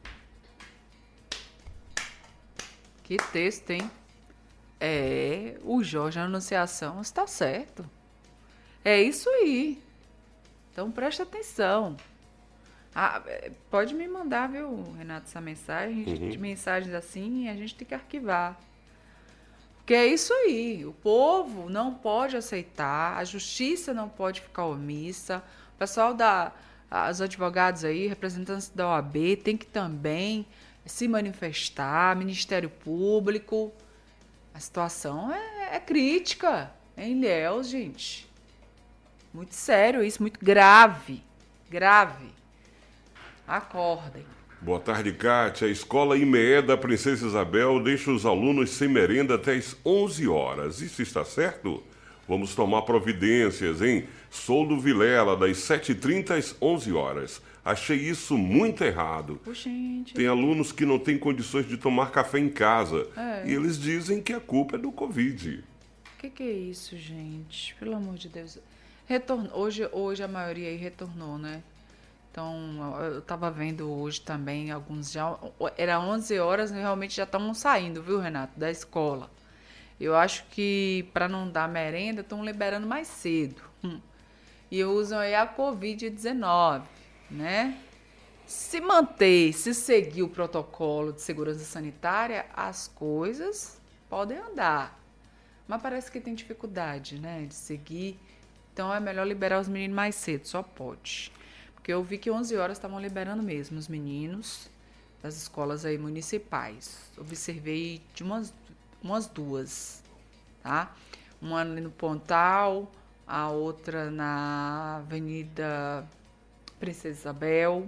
Que texto, hein? É, o Jorge Anunciação está certo. É isso aí. Então presta atenção. Ah, pode me mandar, viu, Renato, essa mensagem, uhum. de mensagens assim, a gente tem que arquivar. Porque é isso aí. O povo não pode aceitar, a justiça não pode ficar omissa. O pessoal da... Os advogados aí, representantes da O A B, tem que também se manifestar, Ministério Público. A situação é, é crítica em Ilhéus, gente. Muito sério isso, muito grave. Grave. Acordem. Boa tarde, Kátia. A escola I M E da Princesa Isabel deixa os alunos sem merenda até as onze horas. Isso está certo? Vamos tomar providências, hein? Sou do Vilela, das sete e trinta às onze horas. Achei isso muito errado. Oh, gente. Tem alunos que não têm condições de tomar café em casa. É. E eles dizem que a culpa é do Covid. O que, que é isso, gente? Pelo amor de Deus. Retorno... Hoje, hoje a maioria aí retornou, né? Então, eu estava vendo hoje também, alguns já... Era onze horas, realmente já estão saindo, viu, Renato, da escola. Eu acho que, para não dar merenda, estão liberando mais cedo. Hum. E usam aí a covid dezenove, né? Se manter, se seguir o protocolo de segurança sanitária, as coisas podem andar. Mas parece que tem dificuldade, né, de seguir. Então, é melhor liberar os meninos mais cedo, só pode. Porque eu vi que onze horas estavam liberando mesmo os meninos das escolas aí municipais. Observei de umas... umas duas, tá? Uma ali no Pontal, a outra na Avenida Princesa Isabel.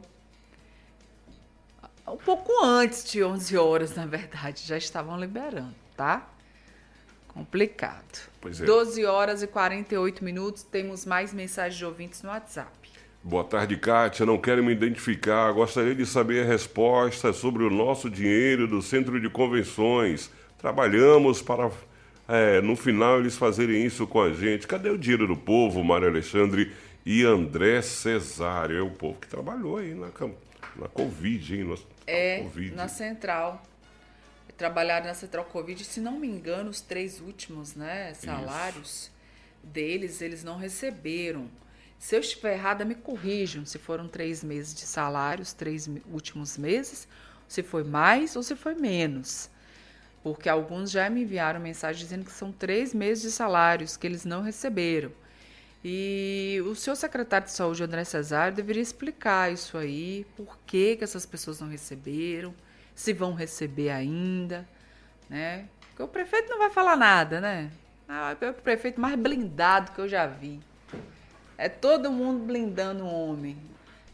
Um pouco antes de onze horas, na verdade, já estavam liberando, tá? Complicado. Pois é. doze horas e quarenta e oito minutos, temos mais mensagens de ouvintes no WhatsApp. Boa tarde, Kátia. Não quero me identificar. Gostaria de saber a resposta sobre o nosso dinheiro do Centro de Convenções. Trabalhamos para, é, no final, eles fazerem isso com a gente. Cadê o dinheiro do povo, Mário Alexandre e André Cesário? É o povo que trabalhou aí na, na Covid, hein? Na, é, na, COVID. na Central. Trabalharam na Central Covid, se não me engano, os três últimos, né, salários isso. deles, eles não receberam. Se eu estiver errada, me corrijam se foram três meses de salário, os três últimos meses, se foi mais ou se foi menos. Porque alguns já me enviaram mensagem dizendo que são três meses de salários que eles não receberam. E o seu secretário de saúde, André Cesário, deveria explicar isso aí, por que, que essas pessoas não receberam, se vão receber ainda, né? Porque o prefeito não vai falar nada, né? Ah, é o prefeito mais blindado que eu já vi. É todo mundo blindando o homem.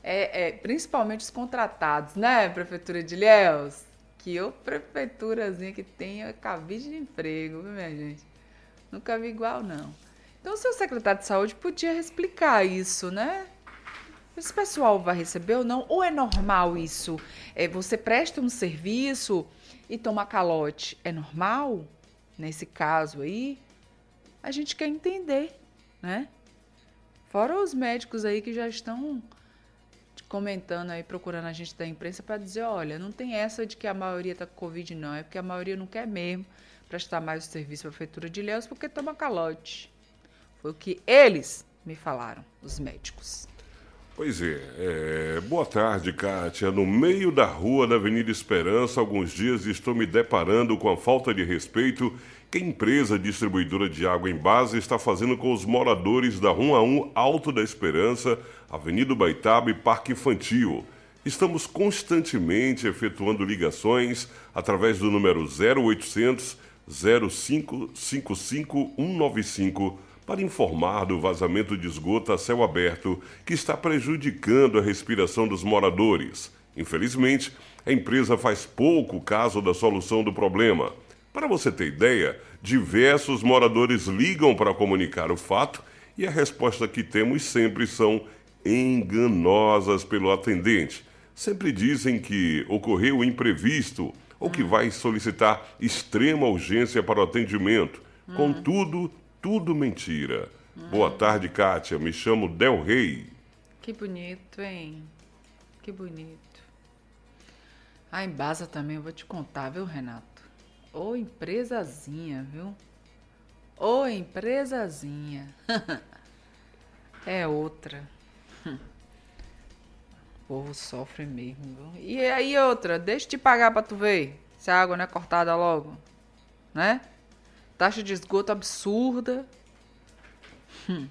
É, é, principalmente os contratados, né, Prefeitura de Ilhéus? Que eu, prefeiturazinha que tem é cabide de emprego, viu, minha gente? Nunca vi igual, não. Então, o seu secretário de saúde podia explicar isso, né? Esse pessoal vai receber ou não? Ou é normal isso? É, você presta um serviço e toma calote. É normal? Nesse caso aí? A gente quer entender, né? Fora os médicos aí que já estão comentando aí, procurando a gente da imprensa para dizer, olha, não tem essa de que a maioria tá com Covid, não. É porque a maioria não quer mesmo prestar mais o serviço à Prefeitura de Ilhéus porque toma calote. Foi o que eles me falaram, os médicos. Pois é, é, boa tarde, Kátia. No meio da rua da Avenida Esperança, alguns dias estou me deparando com a falta de respeito que a empresa distribuidora de água em base está fazendo com os moradores da um a um Alto da Esperança, Avenida Baitaba e Parque Infantil. Estamos constantemente efetuando ligações através do número zero oitocentos, zero cinco cinco cinco, um nove cinco para informar do vazamento de esgoto a céu aberto que está prejudicando a respiração dos moradores. Infelizmente, a empresa faz pouco caso da solução do problema. Para você ter ideia, diversos moradores ligam para comunicar o fato e a resposta que temos sempre são enganosas pelo atendente. Sempre dizem que ocorreu imprevisto ou que vai solicitar extrema urgência para o atendimento. Hum. Contudo, tudo mentira. Hum. Boa tarde, Kátia. Me chamo Del Rey. Que bonito, hein? Que bonito. A Embasa também eu vou te contar, viu, Renato? Ô empresazinha, viu? Ô empresazinha. É outra. O povo sofre mesmo, viu? E aí outra, deixa eu te pagar pra tu ver se a água não é cortada logo, né? Taxa de esgoto absurda. Hum.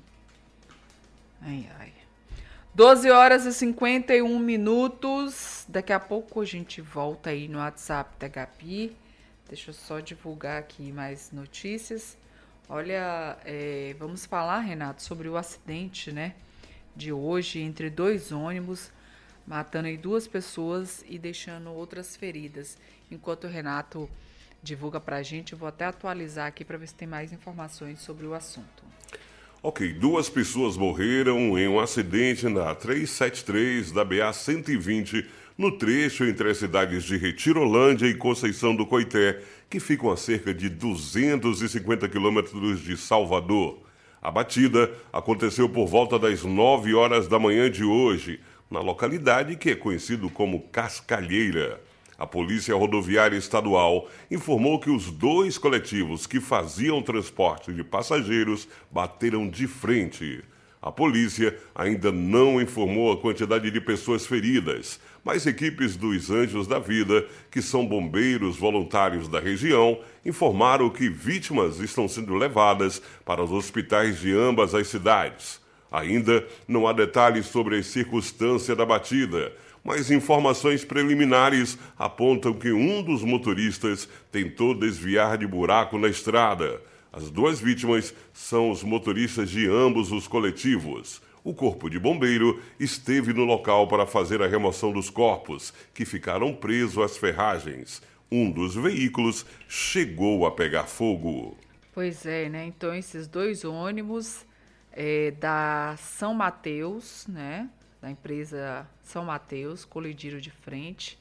Ai, ai. doze horas e cinquenta e um minutos. Daqui a pouco a gente volta aí no WhatsApp da Gabi. Deixa eu só divulgar aqui mais notícias. Olha, é, vamos falar, Renato, sobre o acidente, né, de hoje entre dois ônibus, matando aí duas pessoas e deixando outras feridas. Enquanto o Renato divulga pra gente, eu vou até atualizar aqui para ver se tem mais informações sobre o assunto. Ok, duas pessoas morreram em um acidente na trezentos e setenta e três da B A cento e vinte, no trecho entre as cidades de Retirolândia e Conceição do Coité, que ficam a cerca de duzentos e cinquenta quilômetros de Salvador. A batida aconteceu por volta das nove horas da manhã de hoje, na localidade que é conhecido como Cascalheira. A Polícia Rodoviária Estadual informou que os dois coletivos que faziam transporte de passageiros bateram de frente. A polícia ainda não informou a quantidade de pessoas feridas, mas equipes dos Anjos da Vida, que são bombeiros voluntários da região, informaram que vítimas estão sendo levadas para os hospitais de ambas as cidades. Ainda não há detalhes sobre a circunstância da batida, mas informações preliminares apontam que um dos motoristas tentou desviar de buraco na estrada. As duas vítimas são os motoristas de ambos os coletivos. O Corpo de Bombeiro esteve no local para fazer a remoção dos corpos, que ficaram presos às ferragens. Um dos veículos chegou a pegar fogo. Pois é, né? Então esses dois ônibus é, da São Mateus, né? Da empresa São Mateus, colidiram de frente.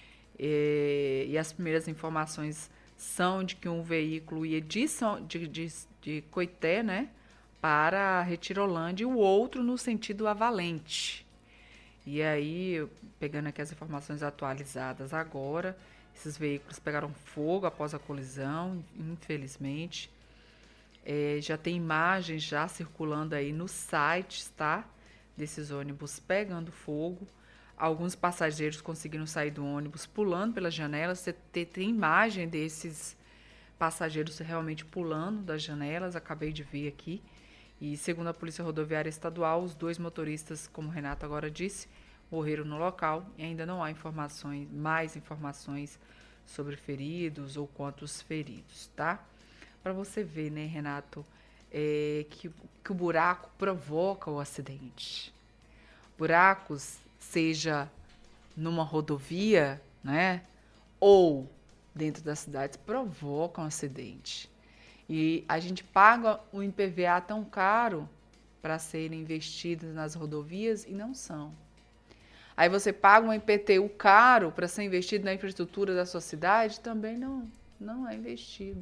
E, e as primeiras informações são de que um veículo ia de, São, de, de, de Coité, né, para Retirolândia, e o outro no sentido a Valente. E aí, pegando aqui as informações atualizadas agora, esses veículos pegaram fogo após a colisão, infelizmente. É, já tem imagens já circulando aí nos sites, tá? Desses ônibus pegando fogo. Alguns passageiros conseguiram sair do ônibus pulando pelas janelas. Você tem, tem imagem desses passageiros realmente pulando das janelas, acabei de ver aqui. E segundo a Polícia Rodoviária Estadual, os dois motoristas, como o Renato agora disse, morreram no local e ainda não há informações, mais informações sobre feridos ou quantos feridos, tá? Para você ver, né, Renato, é, que, que o buraco provoca o acidente. Buracos seja numa rodovia, né, ou dentro das cidades, provocam acidente. E a gente paga o I P V A tão caro para serem investidos nas rodovias e não são. Aí você paga um I P T U caro para ser investido na infraestrutura da sua cidade, também não, não é investido.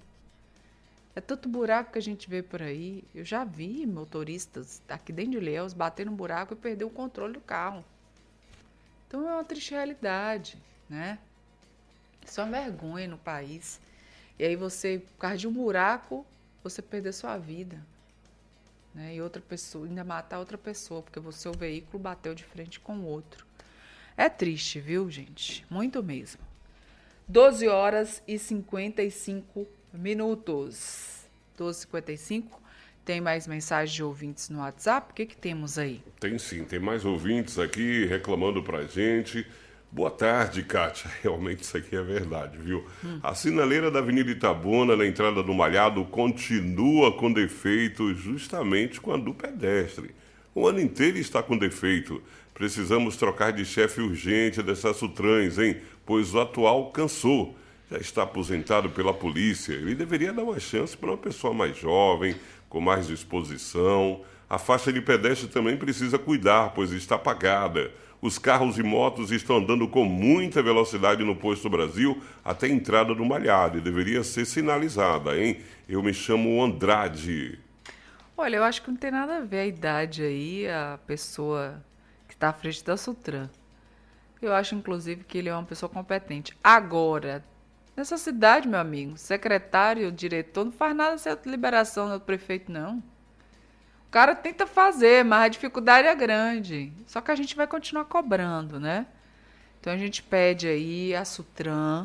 É tanto buraco que a gente vê por aí. Eu já vi motoristas aqui dentro de Ilhéus bater num buraco e perder o controle do carro. Então é uma triste realidade, né? Isso é uma vergonha no país. E aí você, por causa de um buraco, você perder sua vida. Né? E outra pessoa, ainda matar outra pessoa, porque o seu veículo bateu de frente com o outro. É triste, viu, gente? Muito mesmo. doze horas e cinquenta e cinco minutos. doze e cinquenta e cinco. Tem mais mensagens de ouvintes no WhatsApp? O que, que temos aí? Tem sim, tem mais ouvintes aqui reclamando pra gente. Boa tarde, Kátia. Realmente isso aqui é verdade, viu? Hum. A sinaleira da Avenida Itabuna, na entrada do Malhado, continua com defeito justamente com a do pedestre. O ano inteiro está com defeito. Precisamos trocar de chefe urgente dessas Sutrans, hein? Pois o atual cansou. Já está aposentado pela polícia. Ele deveria dar uma chance para uma pessoa mais jovem, com mais disposição. A faixa de pedestre também precisa cuidar, pois está apagada. Os carros e motos estão andando com muita velocidade no Posto Brasil até a entrada do Malhado e deveria ser sinalizada, hein? Eu me chamo Andrade. Olha, eu acho que não tem nada a ver a idade aí, a pessoa que está à frente da Sutran. Eu acho, inclusive, que ele é uma pessoa competente. Agora, nessa cidade, meu amigo, secretário, diretor, não faz nada sem a liberação do prefeito, não. O cara tenta fazer, mas a dificuldade é grande. Só que a gente vai continuar cobrando, né? Então a gente pede aí a Sutran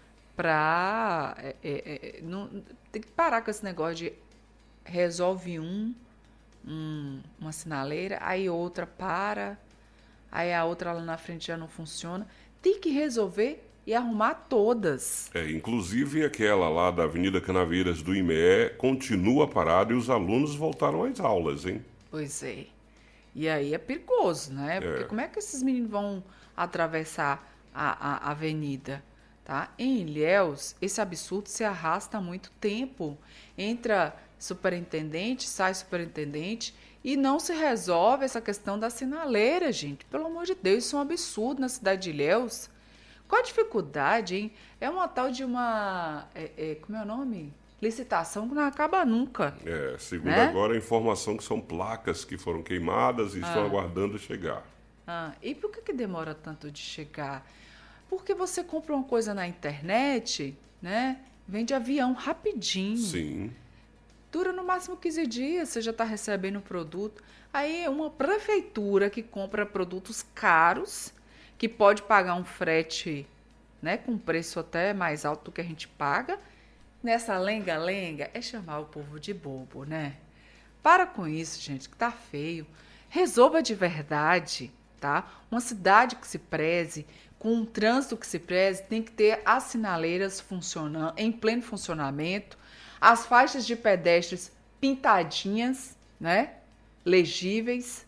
para... É, é, é, não, tem que parar com esse negócio de resolve um, um, uma sinaleira, aí outra para, aí a outra lá na frente já não funciona. Tem que resolver e arrumar todas. É, inclusive aquela lá da Avenida Canaveiras do I M E continua parada e os alunos voltaram às aulas, hein? Pois é. E aí é perigoso, né? Porque é. Como é que esses meninos vão atravessar a, a avenida? Tá? Em Ilhéus, esse absurdo se arrasta há muito tempo. Entra superintendente, sai superintendente e não se resolve essa questão da sinaleira, gente. Pelo amor de Deus, isso é um absurdo na cidade de Ilhéus. Qual a dificuldade, hein? É uma tal de uma... É, é, como é o nome? Licitação que não acaba nunca. É, segundo né? agora a informação que são placas que foram queimadas e ah. estão aguardando chegar. Ah, e por que, que demora tanto de chegar? Porque você compra uma coisa na internet, né? Vende avião rapidinho. Sim. Dura no máximo quinze dias, você já está recebendo o produto. Aí uma prefeitura que compra produtos caros, que pode pagar um frete, né, com preço até mais alto do que a gente paga, nessa lenga-lenga, é chamar o povo de bobo, né? Para com isso, gente, que tá feio. Resolva de verdade, tá? Uma cidade que se preze, com um trânsito que se preze, tem que ter as sinaleiras funcionando, em pleno funcionamento, as faixas de pedestres pintadinhas, né? Legíveis,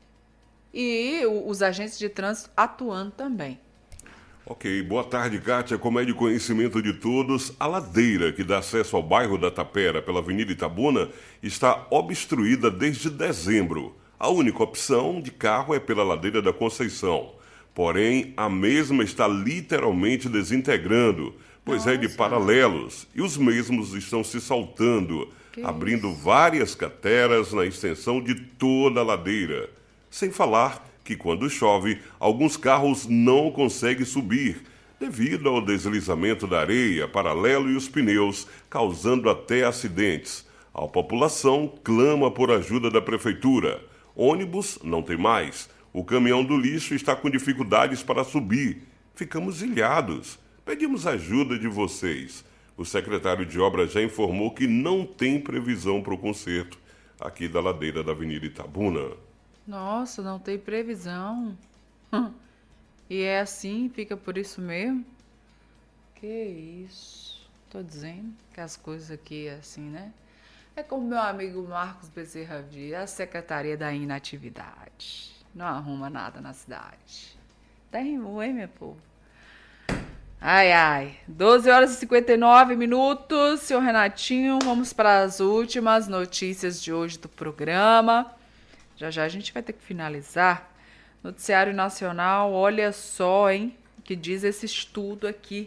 e os agentes de trânsito atuando também. Ok, boa tarde, Kátia. Como é de conhecimento de todos, a ladeira que dá acesso ao bairro da Tapera pela Avenida Itabuna está obstruída desde dezembro. A única opção de carro é pela ladeira da Conceição. Porém, a mesma está literalmente desintegrando, pois Nossa. é de paralelos, e os mesmos estão se saltando, que abrindo isso? várias crateras na extensão de toda a ladeira. Sem falar que, quando chove, alguns carros não conseguem subir, devido ao deslizamento da areia, paralelo e os pneus, causando até acidentes. A população clama por ajuda da prefeitura. Ônibus não tem mais. O caminhão do lixo está com dificuldades para subir. Ficamos ilhados. Pedimos ajuda de vocês. O secretário de Obras já informou que não tem previsão para o conserto aqui da ladeira da Avenida Itabuna. Nossa, não tem previsão. E é assim, fica por isso mesmo? Que isso. Tô dizendo que as coisas aqui é assim, né? É como meu amigo Marcos Bezerra diz, a Secretaria da Inatividade. não arruma nada na cidade. Até rimou, hein, meu povo? Ai, ai. doze horas e cinquenta e nove minutos. Senhor Renatinho, vamos para as últimas notícias de hoje do programa. Já já a gente vai ter que finalizar. Noticiário Nacional, olha só, hein, o que diz esse estudo aqui.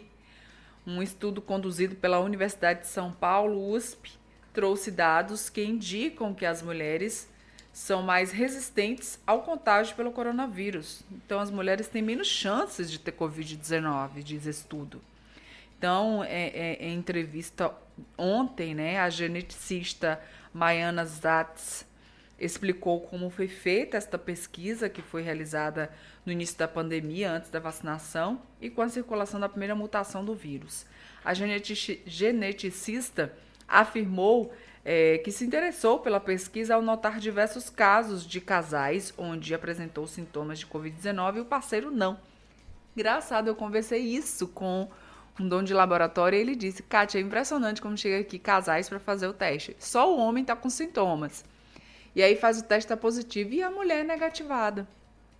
Um estudo conduzido pela Universidade de São Paulo, U S P, trouxe dados que indicam que as mulheres são mais resistentes ao contágio pelo coronavírus. Então, as mulheres têm menos chances de ter covid dezenove, diz estudo. Então, é, é, em entrevista ontem, né, a geneticista Maiana Zatz explicou como foi feita esta pesquisa, que foi realizada no início da pandemia, antes da vacinação, e com a circulação da primeira mutação do vírus. A genetic- geneticista afirmou É, que se interessou pela pesquisa ao notar diversos casos de casais onde apresentou sintomas de covid dezenove e o parceiro não. Engraçado, eu conversei isso com um dono de laboratório e ele disse: Kátia, é impressionante como chega aqui casais para fazer o teste. Só o homem está com sintomas. E aí faz o teste, está positivo, e a mulher é negativada.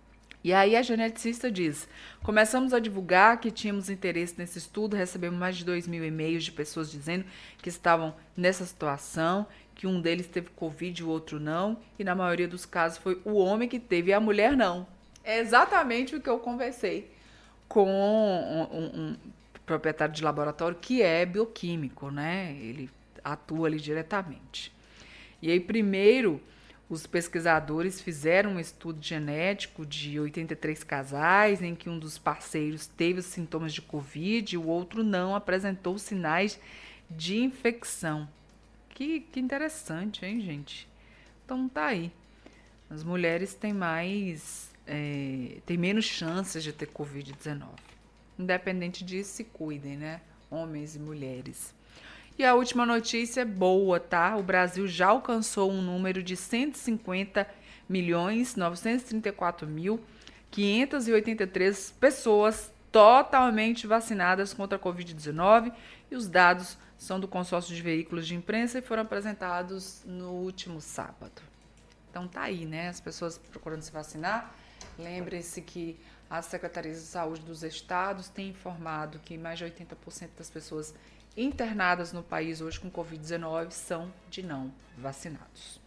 E aí a geneticista diz: começamos a divulgar que tínhamos interesse nesse estudo, recebemos mais de dois mil e-mails de pessoas dizendo que estavam nessa situação, que um deles teve Covid e o outro não, e na maioria dos casos foi o homem que teve e a mulher não. É exatamente o que eu conversei com um, um, um proprietário de laboratório que é bioquímico, né? Ele atua ali diretamente. E aí, primeiro, os pesquisadores fizeram um estudo genético de oitenta e três casais, em que um dos parceiros teve os sintomas de Covid e o outro não apresentou sinais de infecção. Que, que interessante, hein, gente? Então tá aí. As mulheres têm mais, é, têm menos chances de ter covid dezenove. Independente disso, se cuidem, né? Homens e mulheres. E a última notícia é boa, tá? O Brasil já alcançou um número de cento e cinquenta milhões, novecentos e trinta e quatro mil, quinhentas e oitenta e três pessoas totalmente vacinadas contra a covid dezenove, e os dados são do consórcio de veículos de imprensa e foram apresentados no último sábado. Então tá aí, né? As pessoas procurando se vacinar. Lembrem-se que as secretarias de saúde dos estados têm informado que mais de oitenta por cento das pessoas internadas no país hoje com covid dezenove são de não vacinados.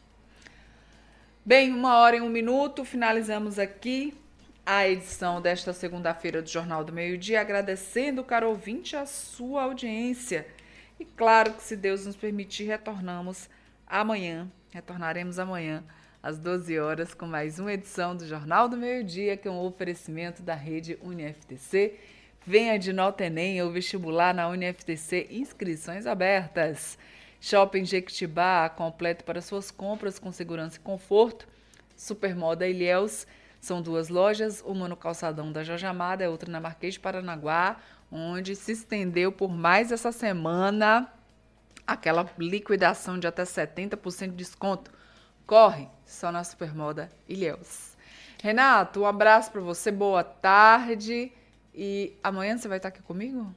Bem, uma hora e um minuto, finalizamos aqui a edição desta segunda-feira do Jornal do Meio-Dia, agradecendo, caro ouvinte, a sua audiência. E claro que, se Deus nos permitir, retornamos amanhã, retornaremos amanhã às doze horas com mais uma edição do Jornal do Meio-Dia, que é um oferecimento da rede UniFTC. Venha de Nota Enem ou vestibular na UniFTC, inscrições abertas. Shopping Jequitibá, completo para suas compras com segurança e conforto. Supermoda Ilhéus, são duas lojas, uma no calçadão da Jorge Amado, a outra na Marquês de Paranaguá, onde se estendeu por mais essa semana aquela liquidação de até setenta por cento de desconto. Corre, só na Supermoda Ilhéus. Renato, um abraço para você, boa tarde. E amanhã você vai estar aqui comigo?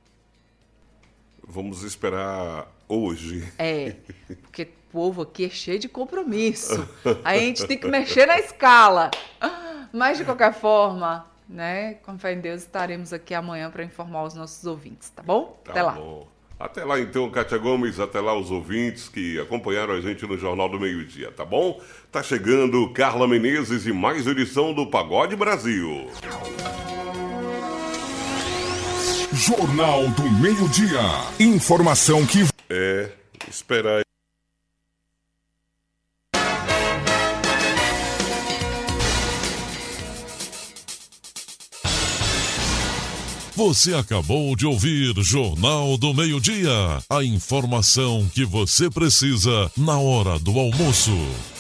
Vamos esperar hoje. É, porque o povo aqui é cheio de compromisso. A gente tem que mexer na escala. Mas, de qualquer forma, né, com fé em Deus, estaremos aqui amanhã para informar os nossos ouvintes, tá bom? Tá até lá. Bom. Até lá, então, Kátia Gomes, até lá os ouvintes que acompanharam a gente no Jornal do Meio-Dia, tá bom? Tá chegando Carla Menezes e mais edição do Pagode Brasil. Jornal do Meio-Dia. Informação que... É, espera aí. Você acabou de ouvir Jornal do Meio-Dia. A informação que você precisa na hora do almoço.